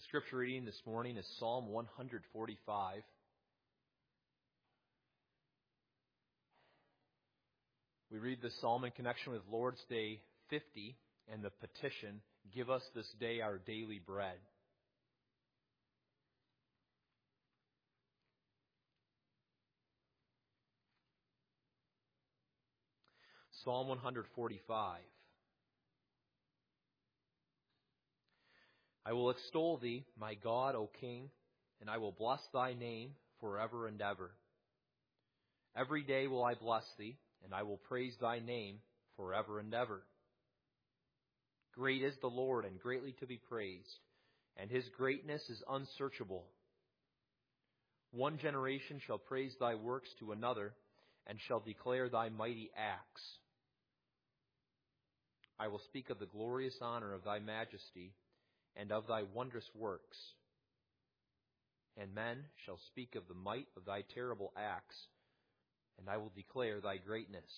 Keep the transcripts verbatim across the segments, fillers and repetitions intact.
Scripture reading this morning is Psalm one forty-five. We read the psalm in connection with Lord's Day fifty and the petition, "Give us this day our daily bread." Psalm one forty-five. I will extol thee, my God, O King, and I will bless thy name forever and ever. Every day will I bless thee, and I will praise thy name forever and ever. Great is the Lord, and greatly to be praised, and his greatness is unsearchable. One generation shall praise thy works to another, and shall declare thy mighty acts. I will speak of the glorious honor of thy majesty, and of thy wondrous works. And men shall speak of the might of thy terrible acts, and I will declare thy greatness.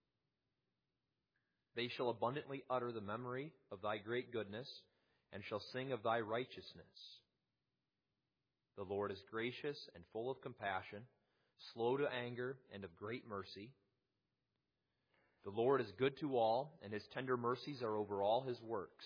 They shall abundantly utter the memory of thy great goodness, and shall sing of thy righteousness. The Lord is gracious and full of compassion, slow to anger, and of great mercy. The Lord is good to all, and his tender mercies are over all his works.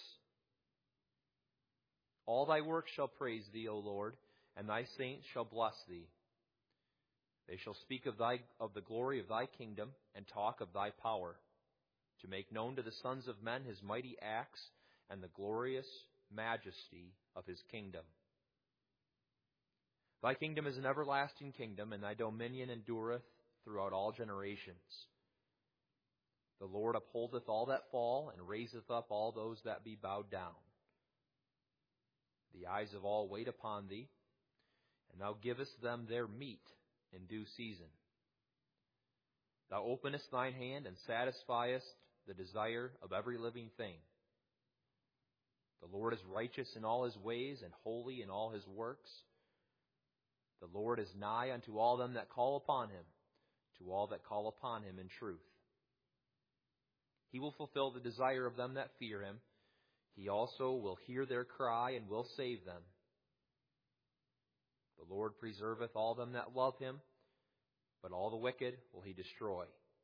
All thy works shall praise thee, O Lord, and thy saints shall bless thee. They shall speak of thy of the glory of thy kingdom, and talk of thy power, to make known to the sons of men his mighty acts, and the glorious majesty of his kingdom. Thy kingdom is an everlasting kingdom, and thy dominion endureth throughout all generations. The Lord upholdeth all that fall, and raiseth up all those that be bowed down. The eyes of all wait upon thee, and thou givest them their meat in due season. Thou openest thine hand and satisfiest the desire of every living thing. The Lord is righteous in all his ways, and holy in all his works. The Lord is nigh unto all them that call upon him, to all that call upon him in truth. He will fulfill the desire of them that fear him. He also will hear their cry, and will save them. The Lord preserveth all them that love him, but all the wicked will he destroy.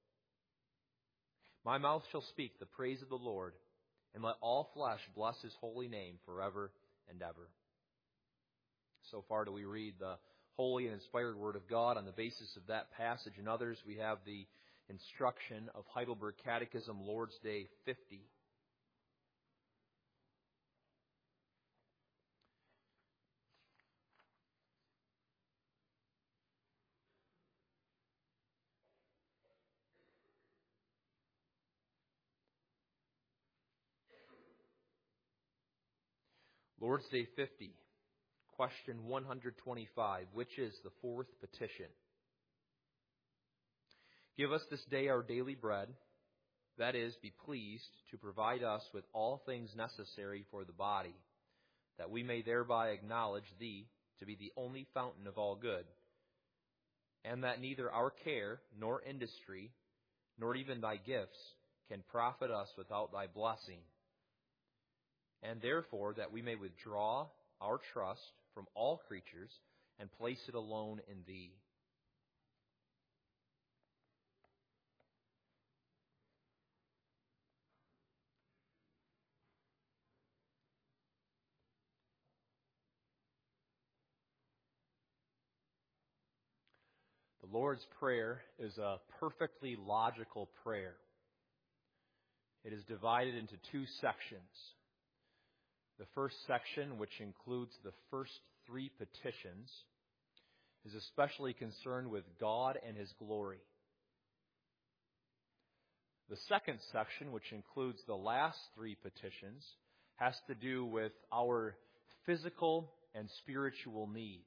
My mouth shall speak the praise of the Lord, and let all flesh bless his holy name forever and ever. So far do we read the holy and inspired Word of God. On the basis of that passage and others, we have the instruction of Heidelberg Catechism, Lord's Day fifty. Lord's Day fifty, question one twenty-five, which is the fourth petition. Give us this day our daily bread, that is, be pleased to provide us with all things necessary for the body, that we may thereby acknowledge thee to be the only fountain of all good, and that neither our care, nor industry, nor even thy gifts can profit us without thy blessing. And therefore that we may withdraw our trust from all creatures and place it alone in thee. The Lord's Prayer is a perfectly logical prayer. It is divided into two sections. The first section, which includes the first three petitions, is especially concerned with God and his glory. The second section, which includes the last three petitions, has to do with our physical and spiritual needs.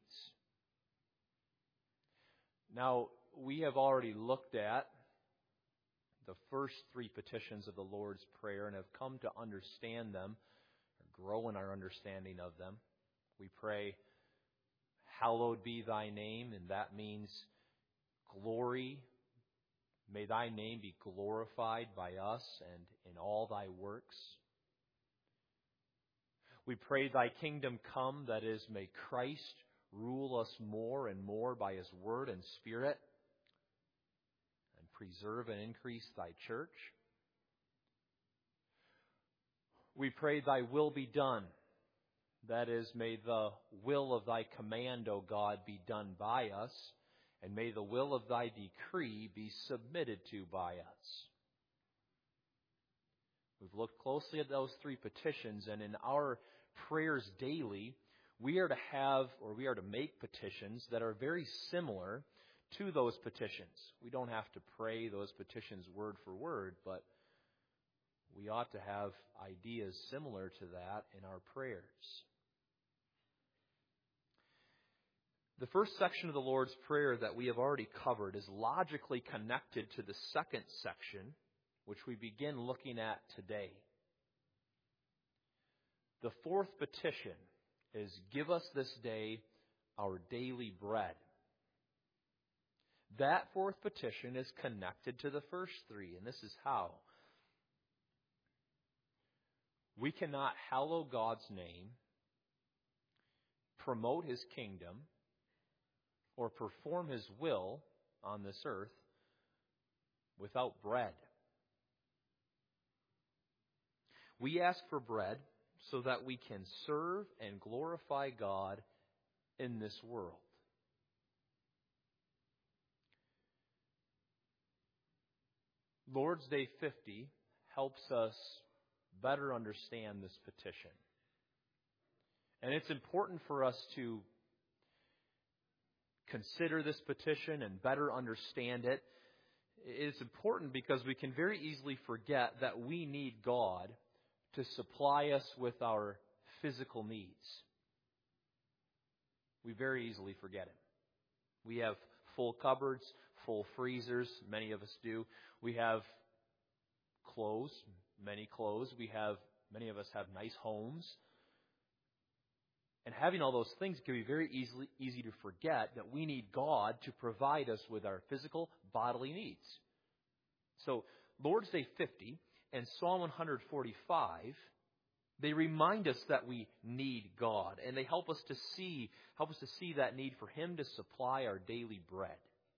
Now, we have already looked at the first three petitions of the Lord's Prayer and have come to understand them, grow in our understanding of them. We pray, hallowed be thy name, and that means glory. May thy name be glorified by us and in all thy works. We pray thy kingdom come, that is, may Christ rule us more and more by his word and spirit, and preserve and increase thy church. We pray thy will be done. That is, may the will of thy command, O God, be done by us, and may the will of thy decree be submitted to by us. We've looked closely at those three petitions, and in our prayers daily, we are to have, or we are to make petitions that are very similar to those petitions. We don't have to pray those petitions word for word, but we ought to have ideas similar to that in our prayers. The first section of the Lord's Prayer that we have already covered is logically connected to the second section, which we begin looking at today. The fourth petition is, give us this day our daily bread. That fourth petition is connected to the first three, and this is how. We cannot hallow God's name, promote his kingdom, or perform his will on this earth without bread. We ask for bread so that we can serve and glorify God in this world. Lord's Day fifty helps us better understand this petition. And it's important for us to consider this petition and better understand it. It's important because we can very easily forget that we need God to supply us with our physical needs. We very easily forget it. We have full cupboards, full freezers, many of us do. We have clothes, many clothes. We have, many of us have nice homes. And having all those things can be very easily easy to forget that we need God to provide us with our physical, bodily needs. So, Lord's Day fifty and Psalm one forty-five, they remind us that we need God, and they help us to see, help us to see that need for him to supply our daily bread.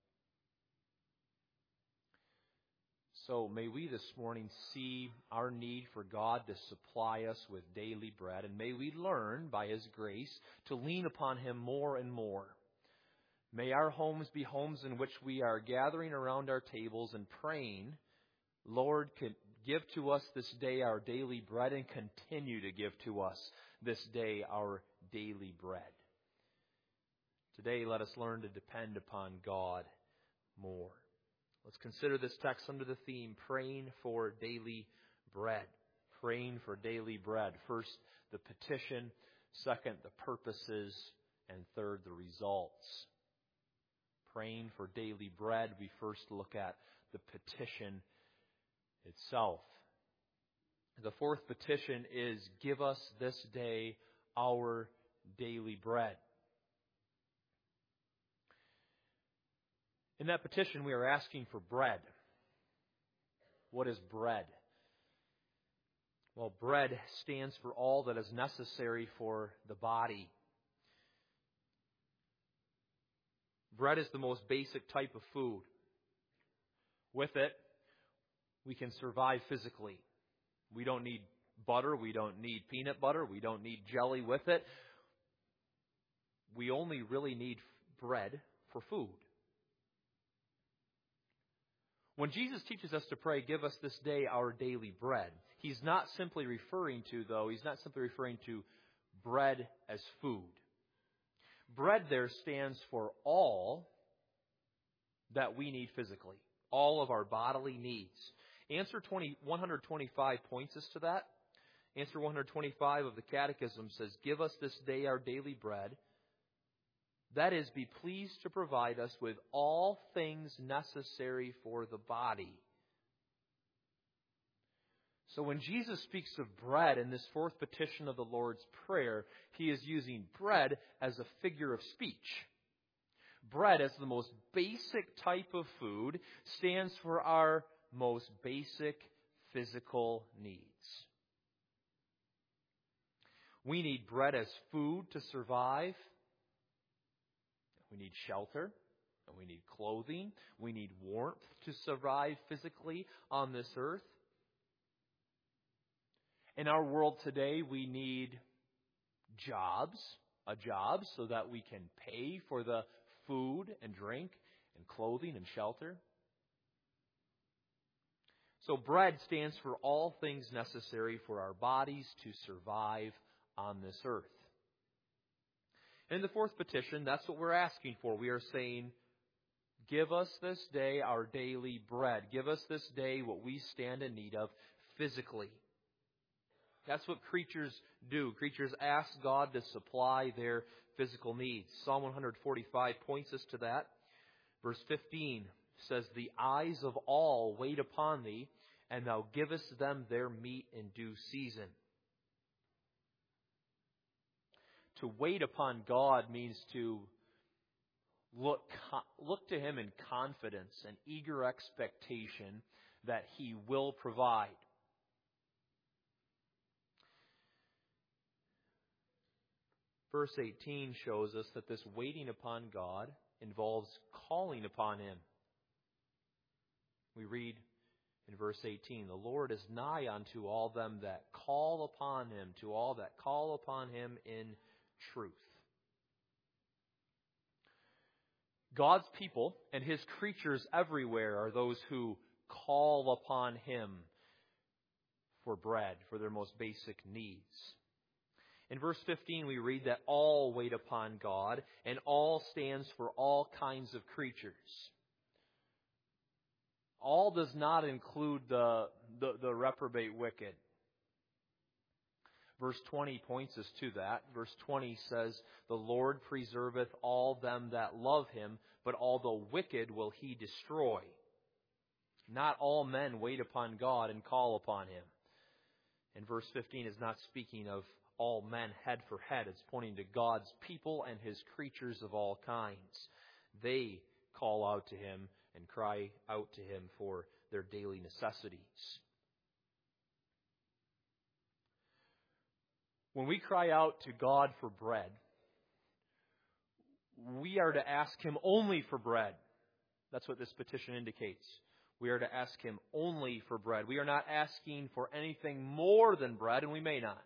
So may we this morning see our need for God to supply us with daily bread, and may we learn by his grace to lean upon him more and more. May our homes be homes in which we are gathering around our tables and praying, Lord, give to us this day our daily bread, and continue to give to us this day our daily bread. Today, let us learn to depend upon God more. Let's consider this text under the theme, praying for daily bread. Praying for daily bread. First, the petition. Second, the purposes. And third, the results. Praying for daily bread. We first look at the petition itself. The fourth petition is, give us this day our daily bread. In that petition, we are asking for bread. What is bread? Well, bread stands for all that is necessary for the body. Bread is the most basic type of food. With it, we can survive physically. We don't need butter. We don't need peanut butter. We don't need jelly with it. We only really need bread for food. When Jesus teaches us to pray, give us this day our daily bread, he's not simply referring to, though, he's not simply referring to bread as food. Bread there stands for all that we need physically, all of our bodily needs. Answer one twenty-five points us to that. Answer one twenty-five of the Catechism says, give us this day our daily bread. That is, be pleased to provide us with all things necessary for the body. So when Jesus speaks of bread in this fourth petition of the Lord's Prayer, he is using bread as a figure of speech. Bread, as the most basic type of food, stands for our most basic physical needs. We need bread as food to survive. We need shelter. And we need clothing. We need warmth to survive physically on this earth. In our world today, we need jobs, a job so that we can pay for the food and drink and clothing and shelter. So bread stands for all things necessary for our bodies to survive on this earth. In the fourth petition, that's what we're asking for. We are saying, give us this day our daily bread. Give us this day what we stand in need of physically. That's what creatures do. Creatures ask God to supply their physical needs. Psalm one forty-five points us to that. Verse fifteen says, the eyes of all wait upon thee, and thou givest them their meat in due season. To wait upon God means to look, look to Him in confidence and eager expectation that He will provide. Verse eighteen shows us that this waiting upon God involves calling upon Him. We read in verse eighteen, the Lord is nigh unto all them that call upon Him, to all that call upon Him in truth. God's people and His creatures everywhere are those who call upon Him for bread, for their most basic needs. In verse fifteen, we read that all wait upon God, and all stands for all kinds of creatures. All does not include the, the, the reprobate wicked. Verse twenty points us to that. Verse twenty says, the Lord preserveth all them that love Him, but all the wicked will He destroy. Not all men wait upon God and call upon Him. And verse fifteen is not speaking of all men head for head. It's pointing to God's people and His creatures of all kinds. They call out to Him and cry out to Him for their daily necessities. When we cry out to God for bread, we are to ask Him only for bread. That's what this petition indicates. We are to ask Him only for bread. We are not asking for anything more than bread, and we may not.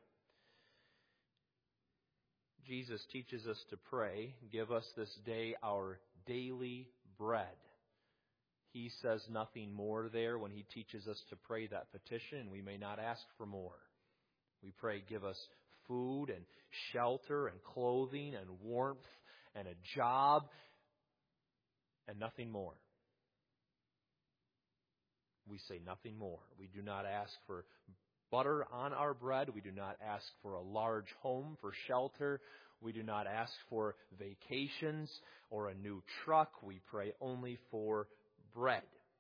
Jesus teaches us to pray, give us this day our daily bread. He says nothing more there when He teaches us to pray that petition. We may not ask for more. We pray, give us food and shelter and clothing and warmth and a job and nothing more. We say nothing more. We do not ask for butter on our bread. We do not ask for a large home for shelter. We do not ask for vacations or a new truck. We pray only for bread.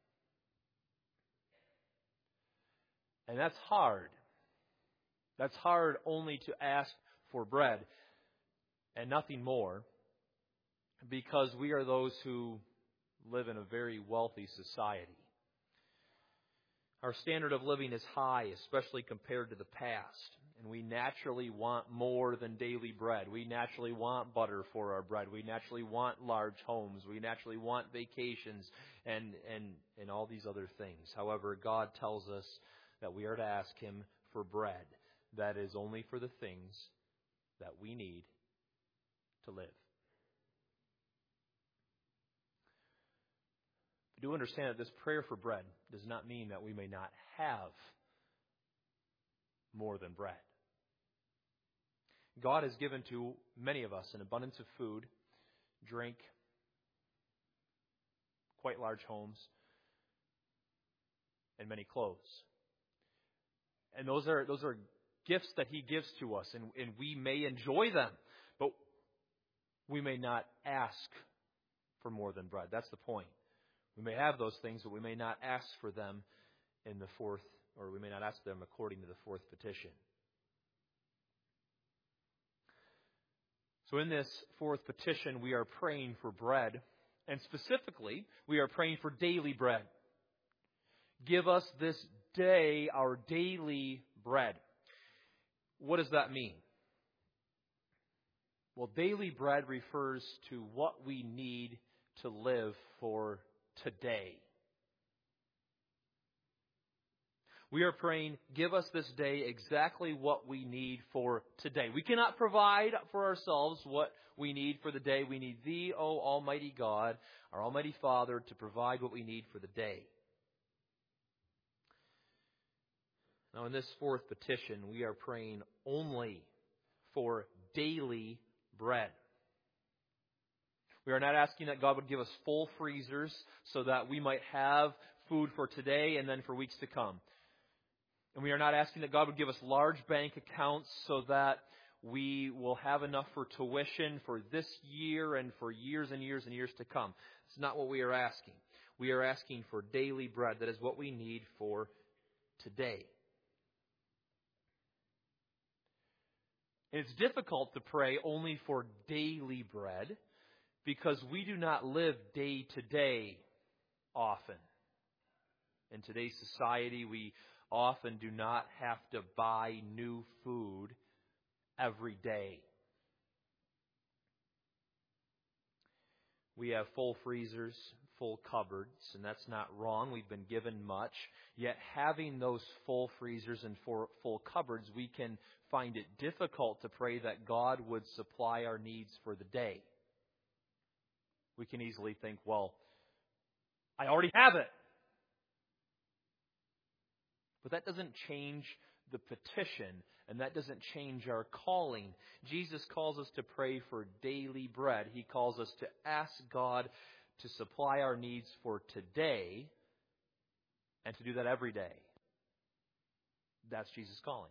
And that's hard. That's hard only to ask for bread and nothing more, because we are those who live in a very wealthy society. Our standard of living is high, especially compared to the past. And we naturally want more than daily bread. We naturally want butter for our bread. We naturally want large homes. We naturally want vacations and, and, and all these other things. However, God tells us that we are to ask Him for bread. That is only for the things that we need to live. Do understand that this prayer for bread does not mean that we may not have more than bread. God has given to many of us an abundance of food, drink, quite large homes, and many clothes. And those are those are gifts that He gives to us, and, and we may enjoy them, but we may not ask for more than bread. That's the point. We may have those things, but we may not ask for them in the fourth, or we may not ask them according to the fourth petition. So in this fourth petition, we are praying for bread, and specifically, we are praying for daily bread. Give us this day our daily bread. What does that mean? Well, daily bread refers to what we need to live for today. We are praying, give us this day exactly what we need for today. We cannot provide for ourselves what we need for the day. We need Thee, O Almighty God, our Almighty Father, to provide what we need for the day. Now, in this fourth petition, we are praying only for daily bread. We are not asking that God would give us full freezers so that we might have food for today and then for weeks to come. And we are not asking that God would give us large bank accounts so that we will have enough for tuition for this year and for years and years and years to come. It's not what we are asking. We are asking for daily bread. That is what we need for today. And it's difficult to pray only for daily bread because we do not live day to day often. In today's society, we often do not have to buy new food every day. We have full freezers, full cupboards, and that's not wrong. We've been given much. Yet having those full freezers and full cupboards, we can find it difficult to pray that God would supply our needs for the day. We can easily think, well, I already have it. But that doesn't change the petition, and that doesn't change our calling. Jesus calls us to pray for daily bread. He calls us to ask God to supply our needs for today, and to do that every day. That's Jesus' calling.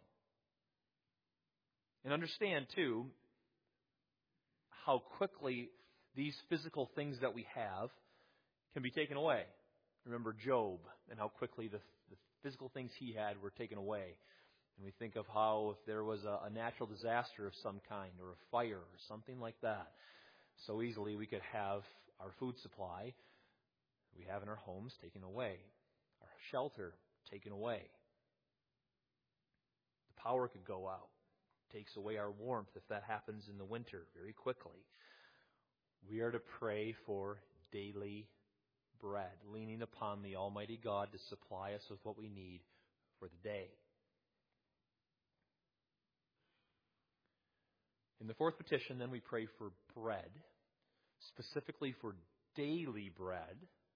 And understand, too, how quickly these physical things that we have can be taken away. Remember Job and how quickly the, the physical things he had were taken away. And we think of how if there was a, a natural disaster of some kind or a fire or something like that, so easily we could have our food supply we have in our homes taken away, our shelter taken away. The power could go out. Takes away our warmth if that happens in the winter very quickly. We are to pray for daily bread, leaning upon the Almighty God to supply us with what we need for the day. In the fourth petition, then, we pray for bread, specifically for daily bread.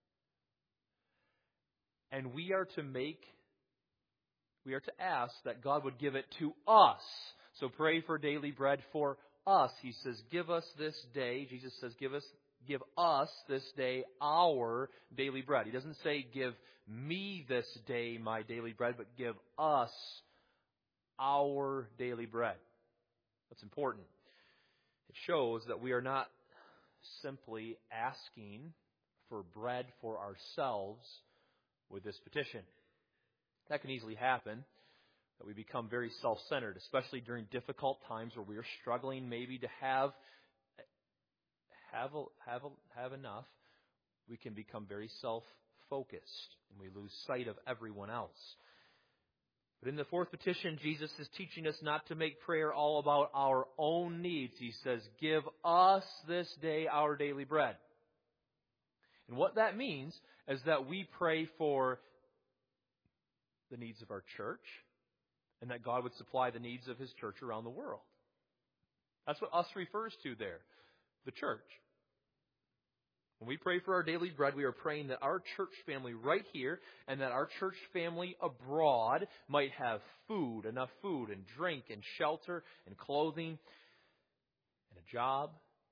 And we are to make, we are to ask that God would give it to us. So pray for daily bread for us. He says, give us this day. Jesus says, give us, give us this day our daily bread. He doesn't say, give me this day my daily bread, but give us our daily bread. That's important. It shows that we are not simply asking for bread for ourselves with this petition. That can easily happen. That we become very self-centered, especially during difficult times where we are struggling maybe to have have a, have a, have enough. We can become very self-focused, and we lose sight of everyone else. But in the fourth petition, Jesus is teaching us not to make prayer all about our own needs. He says, give us this day our daily bread. And what that means is that we pray for the needs of our church, and that God would supply the needs of His church around the world. That's what us refers to there, the church. When we pray for our daily bread, we are praying that our church family right here and that our church family abroad might have food, enough food and drink and shelter and clothing and a job.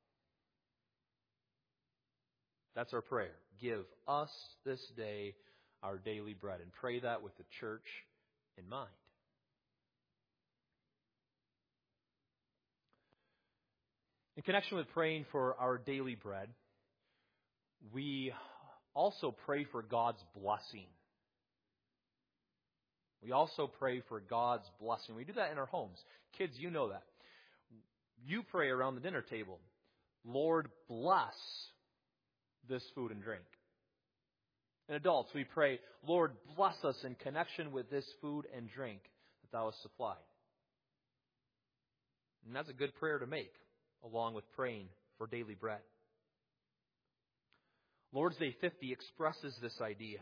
That's our prayer. Give us this day our daily bread, and pray that with the church in mind. In connection with praying for our daily bread, we also pray for God's blessing. We also pray for God's blessing. We do that in our homes. Kids, you know that. You pray around the dinner table, Lord, bless this food and drink. And adults, we pray, Lord, bless us in connection with this food and drink that Thou hast supplied. And that's a good prayer to make. along with praying for daily bread. Lord's Day fifty expresses this idea.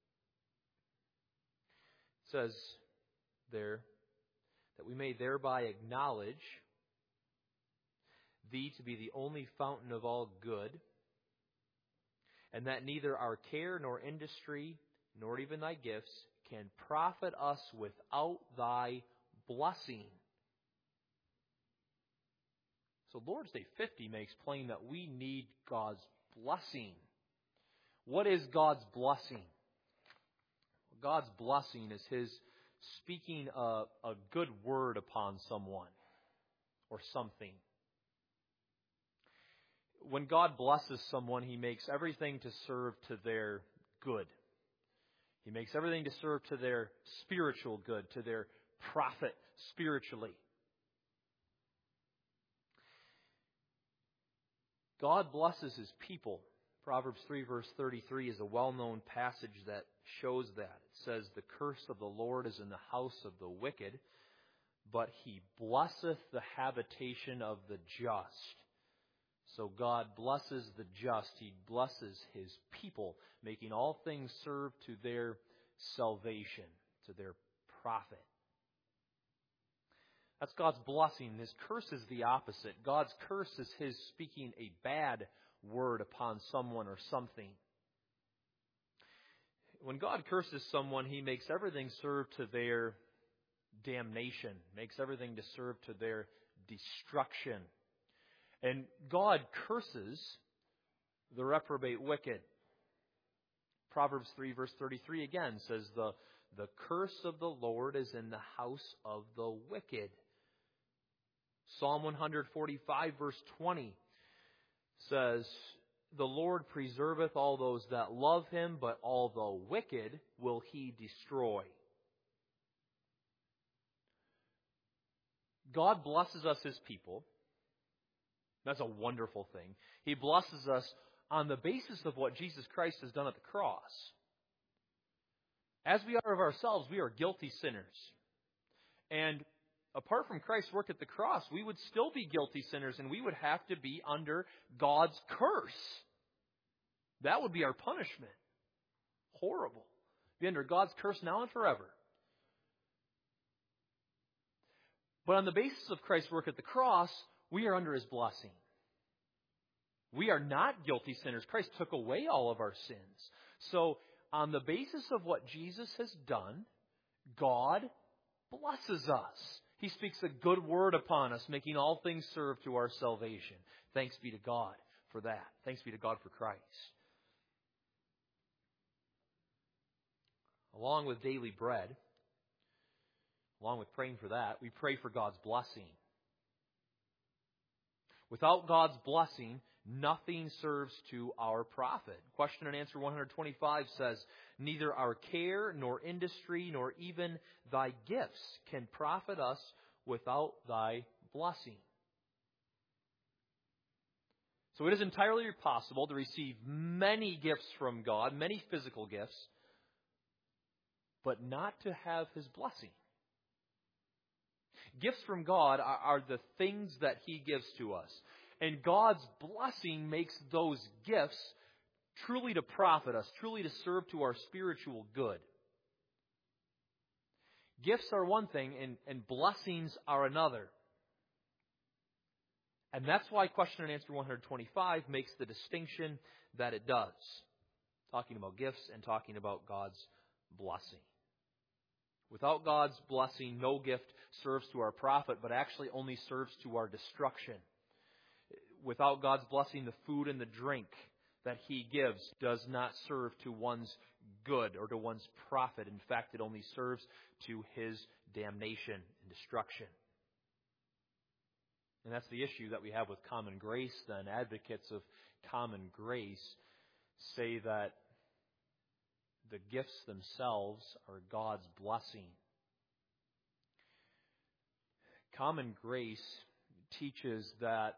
It says there that we may thereby acknowledge Thee to be the only fountain of all good, and that neither our care nor industry, nor even Thy gifts, can profit us without Thy blessing. So Lord's Day fifty makes plain that we need God's blessing. What is God's blessing? God's blessing is His speaking a, a good word upon someone or something. When God blesses someone, He makes everything to serve to their good. He makes everything to serve to their spiritual good, to their profit spiritually. God blesses His people. Proverbs three verse thirty-three is a well-known passage that shows that. It says, "The curse of the Lord is in the house of the wicked, but He blesseth the habitation of the just." So God blesses the just. He blesses His people, making all things serve to their salvation, to their profit. That's God's blessing. His curse is the opposite. God's curse is His speaking a bad word upon someone or something. When God curses someone, He makes everything serve to their damnation, makes everything to serve to their destruction. And God curses the reprobate wicked. Proverbs three verse thirty-three again says, the, the curse of the Lord is in the house of the wicked. Psalm one forty-five verse twenty says, "The Lord preserveth all those that love Him, but all the wicked will He destroy." God blesses us, His people. That's a wonderful thing. He blesses us on the basis of what Jesus Christ has done at the cross. As we are of ourselves, we are guilty sinners. And apart from Christ's work at the cross, we would still be guilty sinners, and we would have to be under God's curse. That would be our punishment. Horrible. Be under God's curse now and forever. But on the basis of Christ's work at the cross, we are under His blessing. We are not guilty sinners. Christ took away all of our sins. So, on the basis of what Jesus has done, God blesses us. He speaks a good word upon us, making all things serve to our salvation. Thanks be to God for that. Thanks be to God for Christ. Along with daily bread, along with praying for that, we pray for God's blessing. Without God's blessing, nothing serves to our profit. Question and answer one twenty-five says, "Neither our care, nor industry, nor even Thy gifts can profit us without Thy blessing." So it is entirely possible to receive many gifts from God, many physical gifts, but not to have His blessing. Gifts from God are, are the things that He gives to us. And God's blessing makes those gifts truly to profit us, truly to serve to our spiritual good. Gifts are one thing, and, and blessings are another. And that's why question and answer one twenty-five makes the distinction that it does. Talking about gifts and talking about God's blessing. Without God's blessing, no gift serves to our profit, but actually only serves to our destruction. Without God's blessing, the food and the drink that He gives does not serve to one's good or to one's profit. In fact, it only serves to his damnation and destruction. And that's the issue that we have with common grace then. Advocates of common grace say that the gifts themselves are God's blessing. Common grace teaches that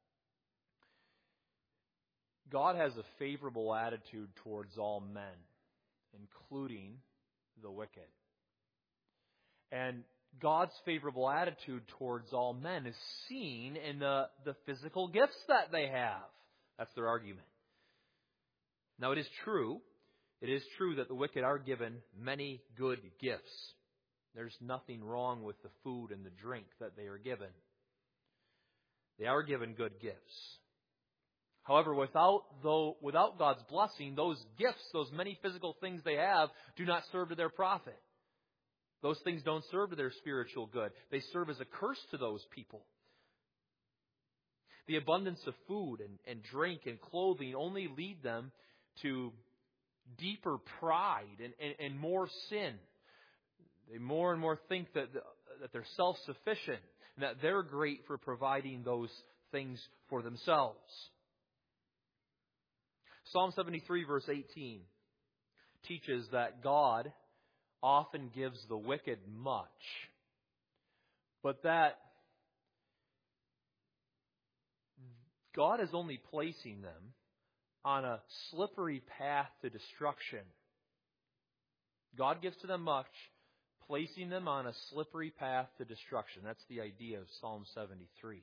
God has a favorable attitude towards all men, including the wicked. And God's favorable attitude towards all men is seen in the, the physical gifts that they have. That's their argument. Now it is true, it is true that the wicked are given many good gifts. There's nothing wrong with the food and the drink that they are given. They are given good gifts. However, without though without God's blessing, those gifts, those many physical things they have, do not serve to their profit. Those things don't serve to their spiritual good. They serve as a curse to those people. The abundance of food and, and drink and clothing only lead them to deeper pride and, and, and more sin. They more and more think that, that they're self-sufficient and that they're great for providing those things for themselves. Psalm seventy-three, verse eighteen, teaches that God often gives the wicked much, but that God is only placing them on a slippery path to destruction. God gives to them much, placing them on a slippery path to destruction. That's the idea of Psalm seventy-three.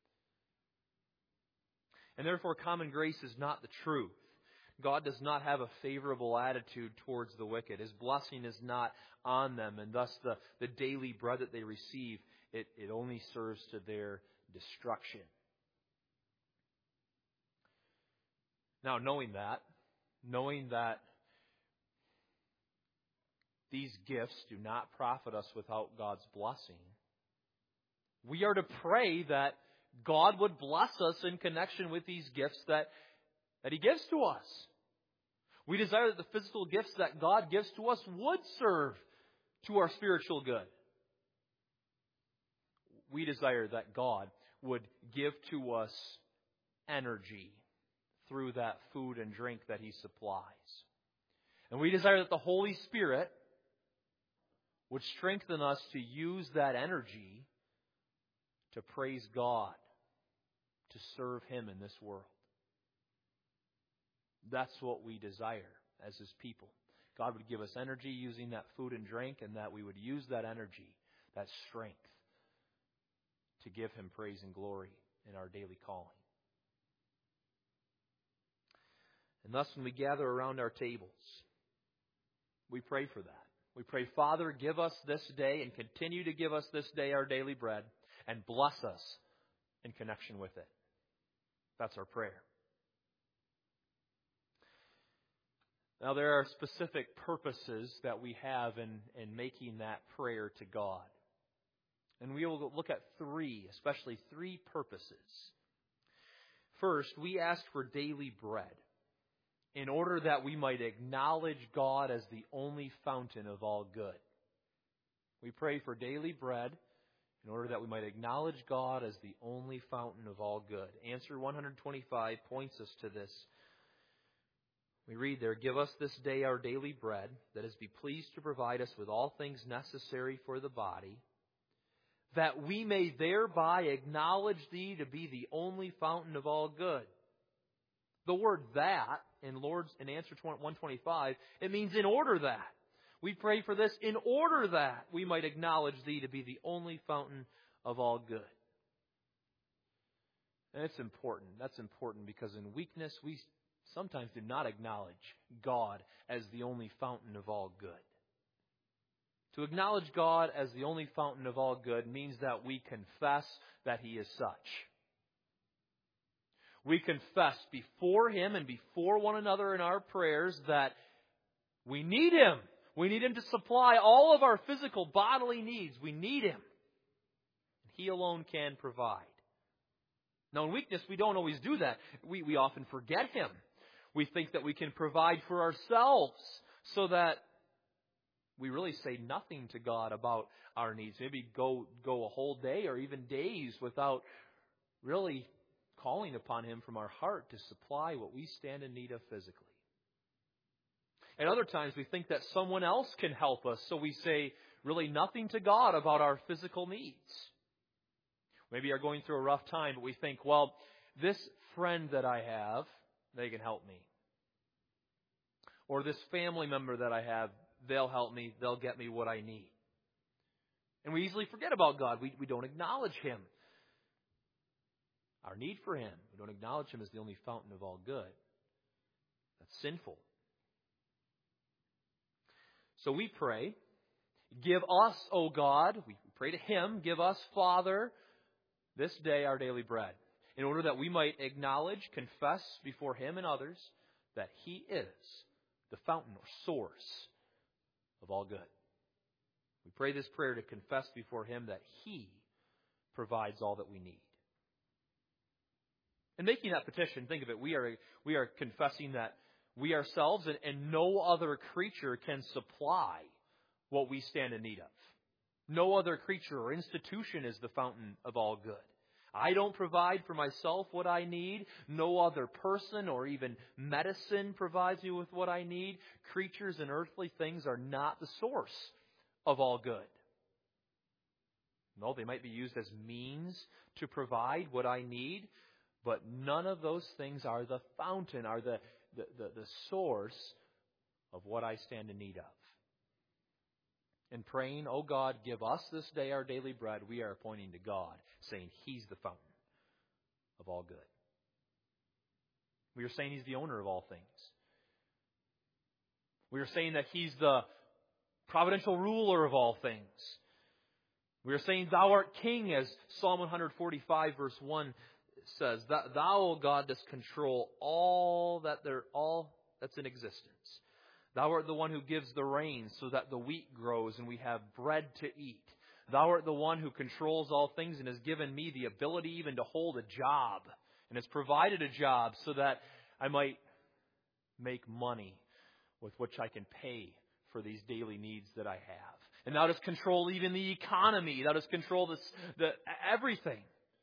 And therefore, common grace is not the truth. God does not have a favorable attitude towards the wicked. His blessing is not on them, and thus the, the daily bread that they receive, it, it only serves to their destruction. Now, knowing that, knowing that these gifts do not profit us without God's blessing, we are to pray that God would bless us in connection with these gifts that, that He gives to us. We desire that the physical gifts that God gives to us would serve to our spiritual good. We desire that God would give to us energy through that food and drink that He supplies. And we desire that the Holy Spirit would strengthen us to use that energy to praise God, to serve Him in this world. That's what we desire as His people. God would give us energy using that food and drink, and that we would use that energy, that strength, to give Him praise and glory in our daily calling. And thus, when we gather around our tables, we pray for that. We pray, Father, give us this day and continue to give us this day our daily bread, and bless us in connection with it. That's our prayer. Now, there are specific purposes that we have in, in making that prayer to God. And we will look at three, especially three purposes. First, we ask for daily bread in order that we might acknowledge God as the only fountain of all good. We pray for daily bread in order that we might acknowledge God as the only fountain of all good. Answer one twenty-five points us to this. We read there, "Give us this day our daily bread, that is, be pleased to provide us with all things necessary for the body, that we may thereby acknowledge Thee to be the only fountain of all good." The word "that" in Lord's in answer one twenty-five, it means in order that. We pray for this in order that we might acknowledge Thee to be the only fountain of all good. And it's important. That's important because in weakness we sometimes do not acknowledge God as the only fountain of all good. To acknowledge God as the only fountain of all good means that we confess that He is such. We confess before Him and before one another in our prayers that we need Him. We need Him to supply all of our physical bodily needs. We need Him. He alone can provide. Now, in weakness, we don't always do that. We, we often forget Him. We think that we can provide for ourselves so that we really say nothing to God about our needs. Maybe go, go a whole day or even days without really calling upon Him from our heart to supply what we stand in need of physically. At other times, we think that someone else can help us, so we say really nothing to God about our physical needs. Maybe you're going through a rough time, but we think, well, this friend that I have, they can help me. Or this family member that I have, they'll help me, they'll get me what I need. And we easily forget about God. We, we don't acknowledge Him. Our need for Him. We don't acknowledge Him as the only fountain of all good. That's sinful. So we pray, give us, O God, we pray to Him, give us, Father, this day our daily bread, in order that we might acknowledge, confess before Him and others that He is the fountain or source of all good. We pray this prayer to confess before Him that He provides all that we need. In making that petition, think of it, we are we are confessing that we ourselves and, and no other creature can supply what we stand in need of. No other creature or institution is the fountain of all good. I don't provide for myself what I need. No other person or even medicine provides me with what I need. Creatures and earthly things are not the source of all good. No, they might be used as means to provide what I need, but none of those things are the fountain, are the, the, the, the source of what I stand in need of. In praying, "Oh God, give us this day our daily bread," we are pointing to God, saying He's the fountain of all good. We are saying He's the owner of all things. We are saying that He's the providential ruler of all things. We are saying, "Thou art King," as Psalm one forty-five verse one says. "Thou, O God, dost control all that there, all that's in existence. Thou art the one who gives the rain so that the wheat grows and we have bread to eat. Thou art the one who controls all things and has given me the ability even to hold a job and has provided a job so that I might make money with which I can pay for these daily needs that I have. And Thou dost control even the economy. Thou dost control this, the, everything.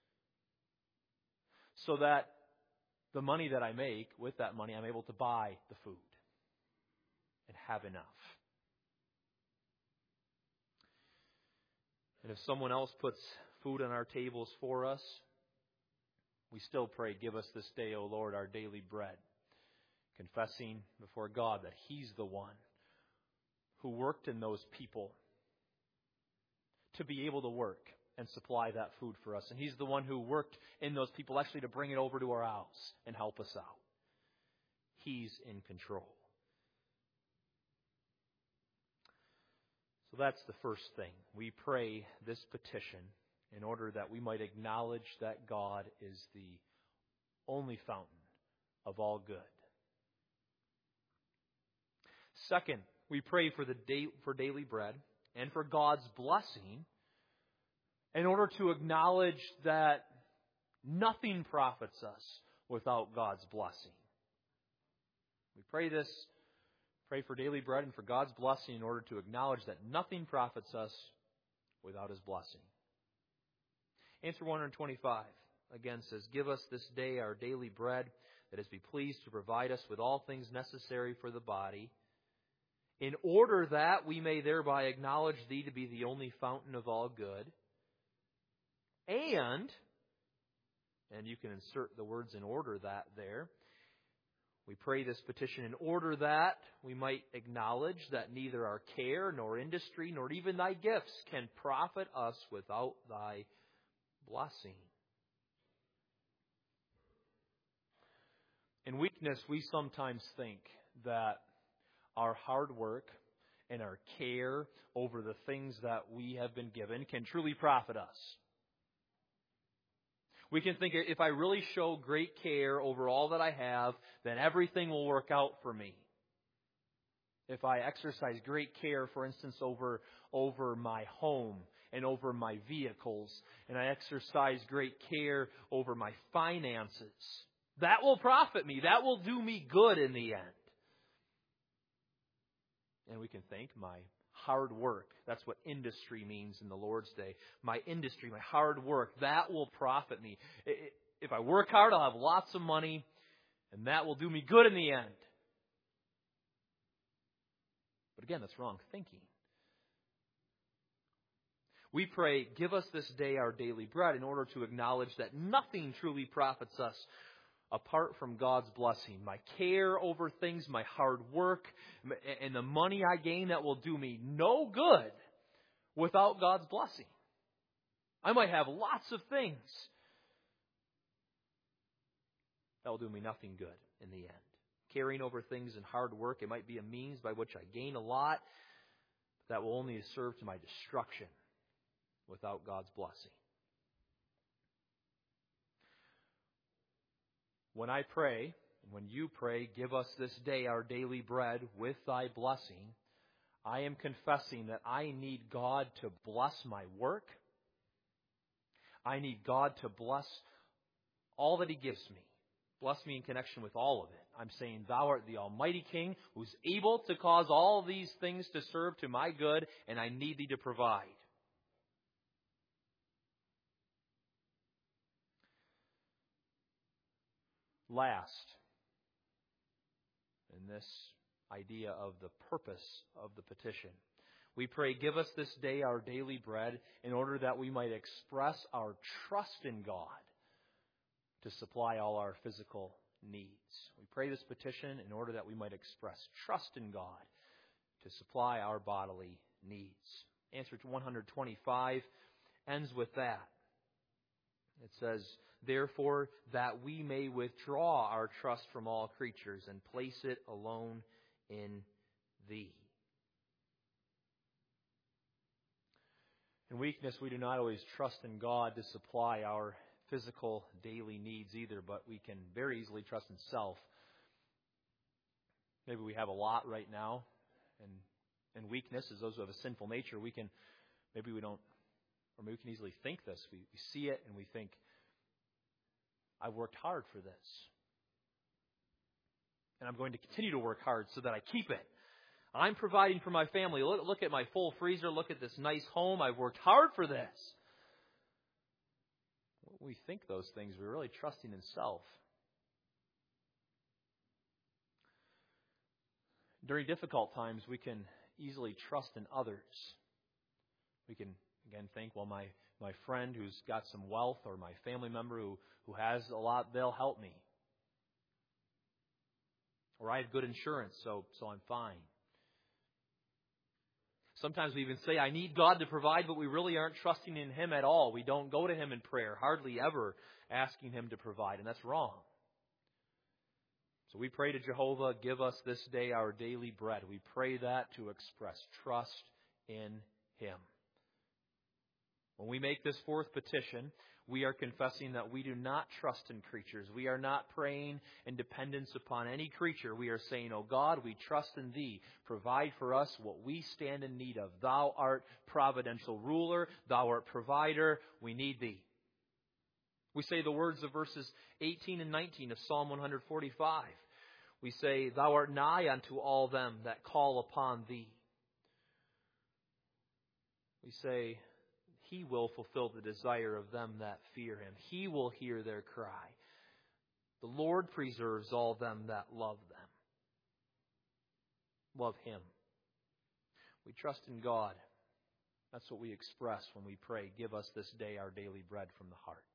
So that the money that I make, with that money, I'm able to buy the food and have enough. And if someone else puts food on our tables for us, we still pray, "Give us this day, O Lord, our daily bread," confessing before God that He's the one who worked in those people to be able to work and supply that food for us. And He's the one who worked in those people actually to bring it over to our house and help us out. He's in control. So that's the first thing. We pray this petition in order that we might acknowledge that God is the only fountain of all good. Second, we pray for the day, for daily bread and for God's blessing in order to acknowledge that nothing profits us without God's blessing. We pray this, pray for daily bread and for God's blessing in order to acknowledge that nothing profits us without His blessing. Answer one twenty-five again says, "Give us this day our daily bread, that is be pleased to provide us with all things necessary for the body, in order that we may thereby acknowledge Thee to be the only fountain of all good, and," and you can insert the words "in order that" there, we pray this petition in order that we might acknowledge that neither our care, nor industry, nor even Thy gifts can profit us without Thy blessing. In weakness, we sometimes think that our hard work and our care over the things that we have been given can truly profit us. We can think, if I really show great care over all that I have, then everything will work out for me. If I exercise great care, for instance, over, over my home and over my vehicles, and I exercise great care over my finances, that will profit me. That will do me good in the end. And we can think, my hard work, that's what industry means in the Lord's day. My industry, my hard work, that will profit me. If I work hard, I'll have lots of money, and that will do me good in the end. But again, that's wrong thinking. We pray, "Give us this day our daily bread," in order to acknowledge that nothing truly profits us apart from God's blessing. My care over things, my hard work, and the money I gain, that will do me no good without God's blessing. I might have lots of things that will do me nothing good in the end. Carrying over things in hard work, it might be a means by which I gain a lot, but that will only serve to my destruction without God's blessing. When I pray, when you pray, give us this day our daily bread with thy blessing, I am confessing that I need God to bless my work. I need God to bless all that He gives me. Bless me in connection with all of it. I'm saying, Thou art the Almighty King who's able to cause all these things to serve to my good, and I need Thee to provide. Last, in this idea of the purpose of the petition, we pray, give us this day our daily bread in order that we might express our trust in God to supply all our physical needs. We pray this petition in order that we might express trust in God to supply our bodily needs. Answer to one twenty-five ends with that. It says, therefore, that we may withdraw our trust from all creatures and place it alone in Thee. In weakness, we do not always trust in God to supply our physical daily needs either, but we can very easily trust in self. Maybe we have a lot right now, and in weakness, as those who have a sinful nature, we can, maybe we don't, or maybe we can easily think this. We, we see it and we think, I've worked hard for this. And I'm going to continue to work hard so that I keep it. I'm providing for my family. Look, look at my full freezer. Look at this nice home. I've worked hard for this. When we think those things, we're really trusting in self. During difficult times, we can easily trust in others. We can, again, think, well, my, my friend who's got some wealth or my family member who, who has a lot, they'll help me. Or I have good insurance, so, so I'm fine. Sometimes we even say, I need God to provide, but we really aren't trusting in Him at all. We don't go to Him in prayer, hardly ever asking Him to provide, and that's wrong. So we pray to Jehovah, give us this day our daily bread. We pray that to express trust in Him. When we make this fourth petition, we are confessing that we do not trust in creatures. We are not praying in dependence upon any creature. We are saying, O God, we trust in Thee. Provide for us what we stand in need of. Thou art providential ruler. Thou art provider. We need Thee. We say the words of verses eighteen and nineteen of Psalm one forty-five. We say, Thou art nigh unto all them that call upon Thee. We say, He will fulfill the desire of them that fear Him. He will hear their cry. The Lord preserves all them that love them. Love Him. We trust in God. That's what we express when we pray, give us this day our daily bread from the heart.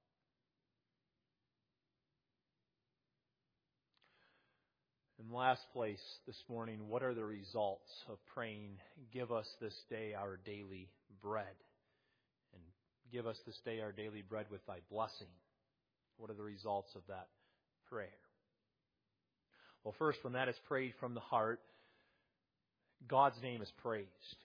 In last place this morning, what are the results of praying, give us this day our daily bread? And give us this day our daily bread with Thy blessing. What are the results of that prayer? Well, first, when that is prayed from the heart, God's name is praised.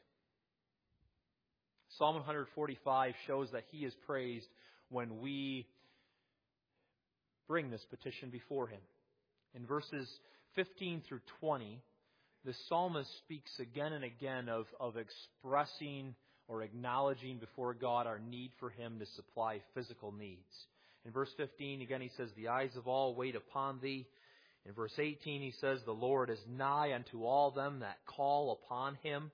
Psalm one forty-five shows that He is praised when we bring this petition before Him. In verses fifteen through twenty, the psalmist speaks again and again of, of expressing or acknowledging before God our need for Him to supply physical needs. In verse fifteen, again, he says, the eyes of all wait upon Thee. In verse eighteen, he says, the Lord is nigh unto all them that call upon Him.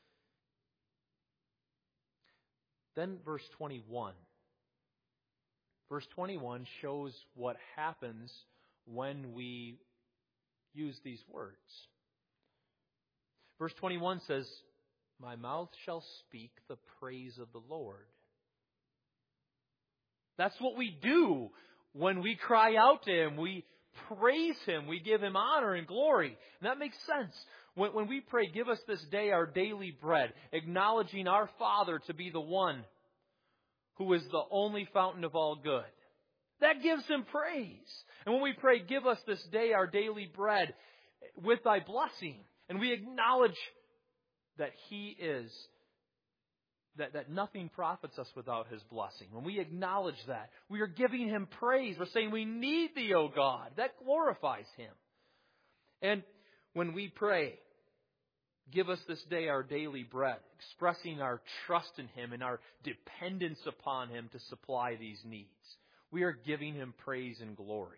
Then verse twenty-one. Verse twenty-one shows what happens when we use these words. Verse twenty-one says, my mouth shall speak the praise of the Lord. That's what we do when we cry out to Him. We, praise Him. We give Him honor and glory. And that makes sense. When, when we pray, give us this day our daily bread, acknowledging our Father to be the one who is the only fountain of all good. That gives Him praise. And when we pray, give us this day our daily bread with Thy blessing, and we acknowledge that He is, that, that nothing profits us without His blessing. When we acknowledge that, we are giving Him praise. We're saying, we need Thee, O God. That glorifies Him. And when we pray, give us this day our daily bread, expressing our trust in Him and our dependence upon Him to supply these needs, we are giving Him praise and glory.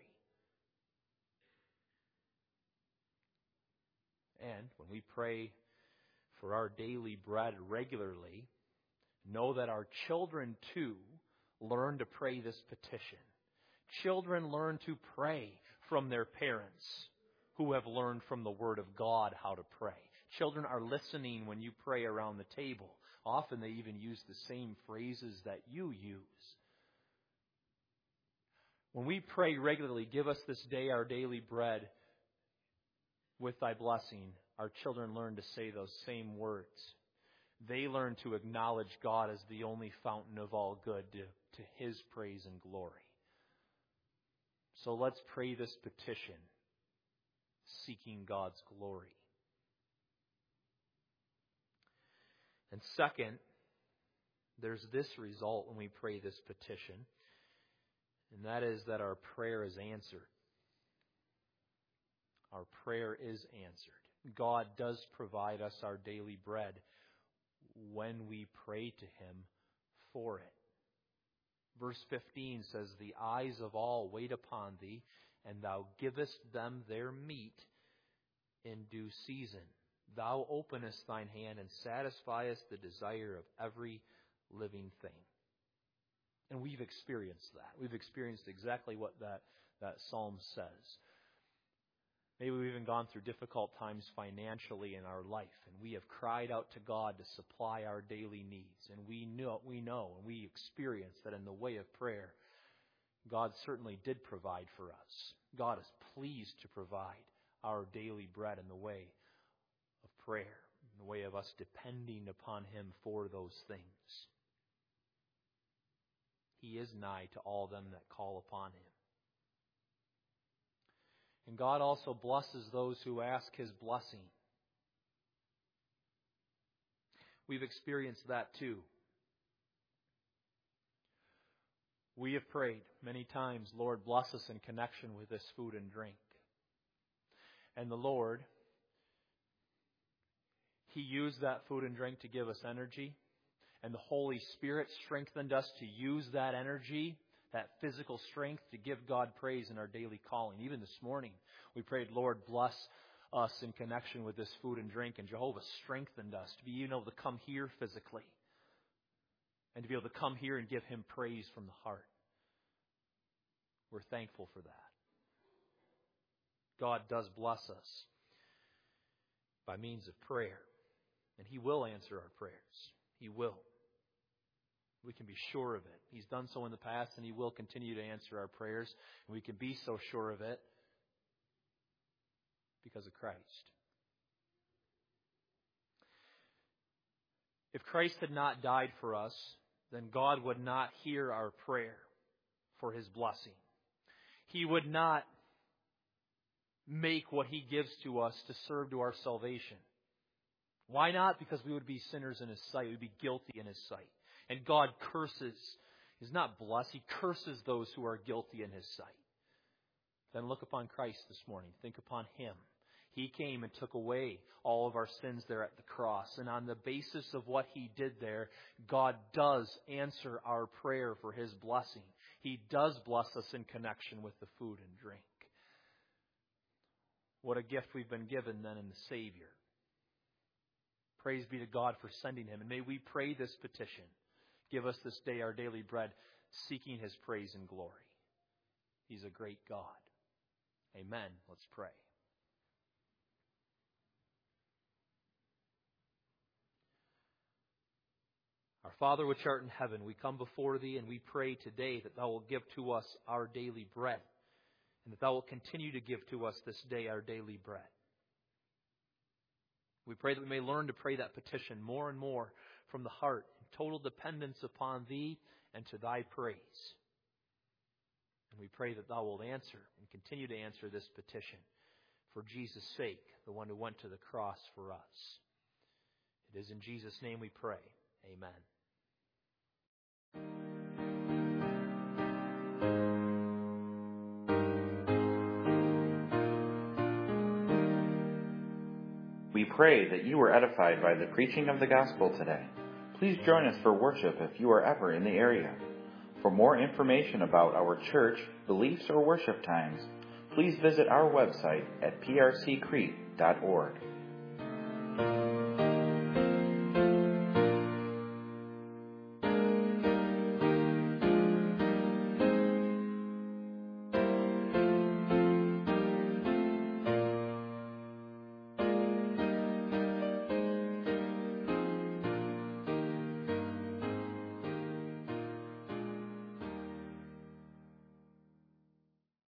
And when we pray for our daily bread regularly, know that our children too learn to pray this petition. Children learn to pray from their parents who have learned from the Word of God how to pray. Children are listening when you pray around the table. Often they even use the same phrases that you use. When we pray regularly, give us this day our daily bread with Thy blessing, our children learn to say those same words. They learn to acknowledge God as the only fountain of all good, to, to His praise and glory. So let's pray this petition, seeking God's glory. And second, there's this result when we pray this petition, and that is that our prayer is answered. Our prayer is answered. God does provide us our daily bread when we pray to Him for it. Verse fifteen says, the eyes of all wait upon Thee, and Thou givest them their meat in due season. Thou openest Thine hand and satisfiest the desire of every living thing. And we've experienced that. We've experienced exactly what that, that psalm says. Maybe we've even gone through difficult times financially in our life, and we have cried out to God to supply our daily needs. And we know, we know and we experience that in the way of prayer, God certainly did provide for us. God is pleased to provide our daily bread in the way of prayer, in the way of us depending upon Him for those things. He is nigh to all them that call upon Him. And God also blesses those who ask His blessing. We've experienced that too. We have prayed many times, Lord, bless us in connection with this food and drink. And the Lord, He used that food and drink to give us energy. And the Holy Spirit strengthened us to use that energy, that physical strength, to give God praise in our daily calling. Even this morning, we prayed, Lord, bless us in connection with this food and drink. And Jehovah strengthened us to be able to come here physically and to be able to come here and give Him praise from the heart. We're thankful for that. God does bless us by means of prayer, and He will answer our prayers. He will. We can be sure of it. He's done so in the past, and He will continue to answer our prayers. And we can be so sure of it because of Christ. If Christ had not died for us, then God would not hear our prayer for His blessing. He would not make what He gives to us to serve to our salvation. Why not? Because we would be sinners in His sight. We'd be guilty in His sight. And God curses, He's not blessed, He curses those who are guilty in His sight. Then look upon Christ this morning. Think upon Him. He came and took away all of our sins there at the cross. And on the basis of what He did there, God does answer our prayer for His blessing. He does bless us in connection with the food and drink. What a gift we've been given then in the Savior. Praise be to God for sending Him. And may we pray this petition. Give us this day our daily bread, seeking His praise and glory. He's a great God. Amen. Let's pray. Our Father which art in heaven, we come before Thee and we pray today that Thou wilt give to us our daily bread. and that thou wilt continue to give to us this day our daily bread. We pray that we may learn to pray that petition more and more from the heart, in total dependence upon thee and to thy praise. And we pray that thou wilt answer and continue to answer this petition for Jesus' sake, the one who went to the cross for us. It is in Jesus' name we pray. Amen. We pray that you were edified by the preaching of the gospel today. Please join us for worship if you are ever in the area. For more information about our church, beliefs, or worship times, please visit our website at p r c crete dot org.